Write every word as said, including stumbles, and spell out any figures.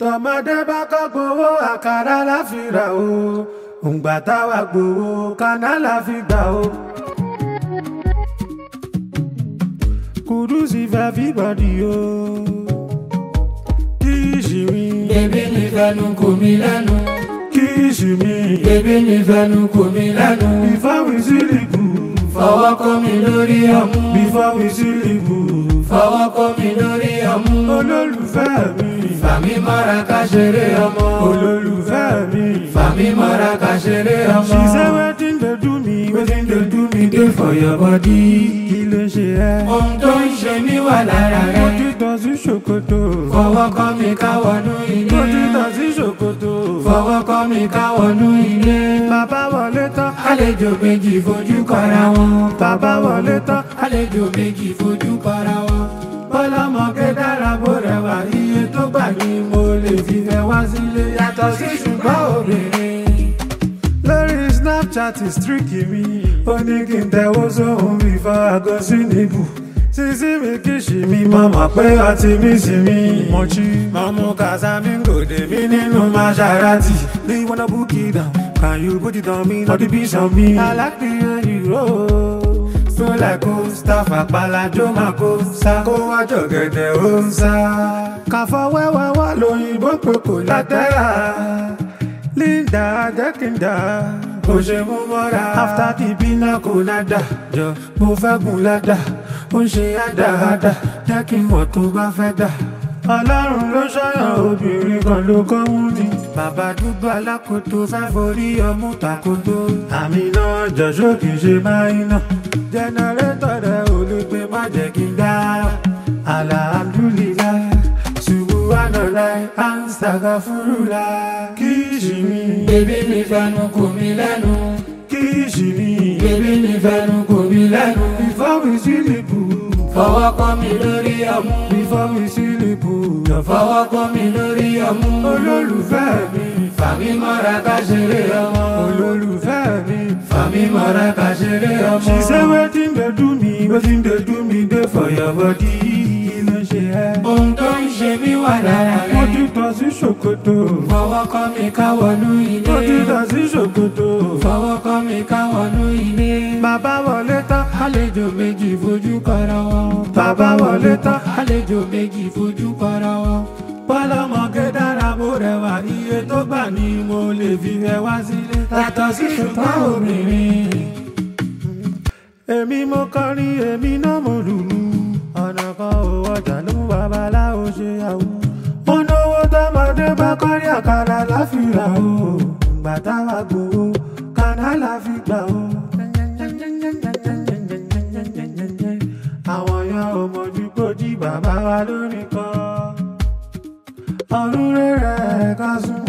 tọmọdé bá kọ́ gbowó àkàrà la fi rà o òǹgbà táwa gbowó kaná la fi gbà o. Kudus if everybody o kíìsì mi. Bébí mi fẹnu kò mí lẹ́nu. Kíìsì mi. Bébí mi fẹnu kò mí lẹ́nu. Before we sleep. Fọwọ́ kọ́ mi lórí ọmú. Before we sleep. Fọwọ́ kọ́ mi lórí ọmú. Olólùfẹ́ mi. Fàmí mọ́ra ká ṣeré ọmọ. Olólùfẹ́ mi. Fàmí mọ́ra ká ṣeré ọmọ. She say wetin dey do me, wetin dey do me Dey for your body. kí ló ṣe ẹ́? Ohun tó ń ṣe mí wà lára Mo rẹ̀. ti tọ̀ sí ṣòkòtò. Fọwọ́ kọ́ mi ká wọnú ilé. Mo ti tọ̀ sí ṣòkòtò. Fọwọ́ kọ́ mi ká wọnú ilé. Bàbá wọlé tán. Àlejò méjì fojú kọra wọn. Bàbá wọlé tán. Àlejò méjì fojú kọra wọn. Bọ́lọ́mọge dára bó rẹwà, iye tó gbà ní mo lè fi fẹ́ wá sílé. Yàtọ̀ sí ṣùgbọ́n obìnrin. Lórí Snapchat is tricky mi. Ó ní kí n tẹ̀wọ́ sóhun before I go sí níbù. Sísí mi kì í ṣì mí, mo mọ̀ pé ọtí mi sì mí. Mọ̀chí, mo mú Casamigos dé mi nínú Maserati. Do you wanna book it down? Can you put it on me? Not the beach on me. I like the way you roll. So like Costa Fapalajo Mako Sako wájọ gẹ̀dẹ̀ ó ń sá. Kàfọ́ wẹ́wẹ́ wá lóyìnbó pé kò látẹ́ra. Linda Jẹ́kìndà kò ṣe mú mọ́ra. After the pina colada jọ mo fẹ́ gùn ládà. Ó ń ṣe àdáadá jẹ́ kí n mọ̀ tó bá fẹ́ dà. Ọlọ́run ló ṣọ́yàn obìnrin kan ló kọ́ mú ni. Bàbá dúdú alákòótó fẹ́ forí ọmú takoto. Àmì náà jọ̀ṣọ́ kì í ṣe máa náà. Jẹnẹrétọ̀ rẹ̀ ò lè gbé má jẹ́ kí n dá. Alhamdulillah, Subhanallah, Astaghfirullah. Kíìsì mi. Bébí mi fẹnu kò mí lẹ́nu. Kíìsì mi. Bébí mi fẹnu kò mí lẹ́nu. Before we sleep. Fọwọ́ kọ́ mi lórí ọmú. Before we sleep. Fọwọ́ kọ́ mi lórí ọmú. Olólùfẹ́ mi. Fàmí mọ́ra ká ṣeré ọmọ. Olólùfẹ́ mi. Fàmí mọ́ra ká ṣeré ọmọ. She say wetin dey do me, wetin dey do me dey for your body. Kí ló ṣe ẹ́? Ohun tó ń ṣe mí wà lára Mo ti rẹ̀. tọ̀ sí ṣòkòtò. Fọwọ́ kọ́ mi ká wọnú Mo ti ilé. tọ̀ sí ṣòkòtò. Fọwọ́ kọ́ mi ká wọnú ilé. Bàbá wọlé tán. Àlejò méjì fojú kọra wọn. Bàbá wọlé tán. Àlejò méjì fojú kọra wọn. Bọ́lọ́mọge dára bó rẹwà, iye tó gbà ní mo lè fi fẹ́ wá sílé. Yàtọ̀ sí ṣùgbọ́n obìnrin. Èmi mo kọrin, èmi náà mo lùlù. Ọ̀nà kan ò ọjà ló mú babaláwo ṣe àwù. Mo náwó tọmọdé bá kọ́rí àkàrà láfìrà o. Ìgbà táwa gbowó kaná la fi gbà o. Àwọn èèyàn ò mọ̀jú kó jí bàbá wa lórí kan. Ọdún rẹ̀ ká sún.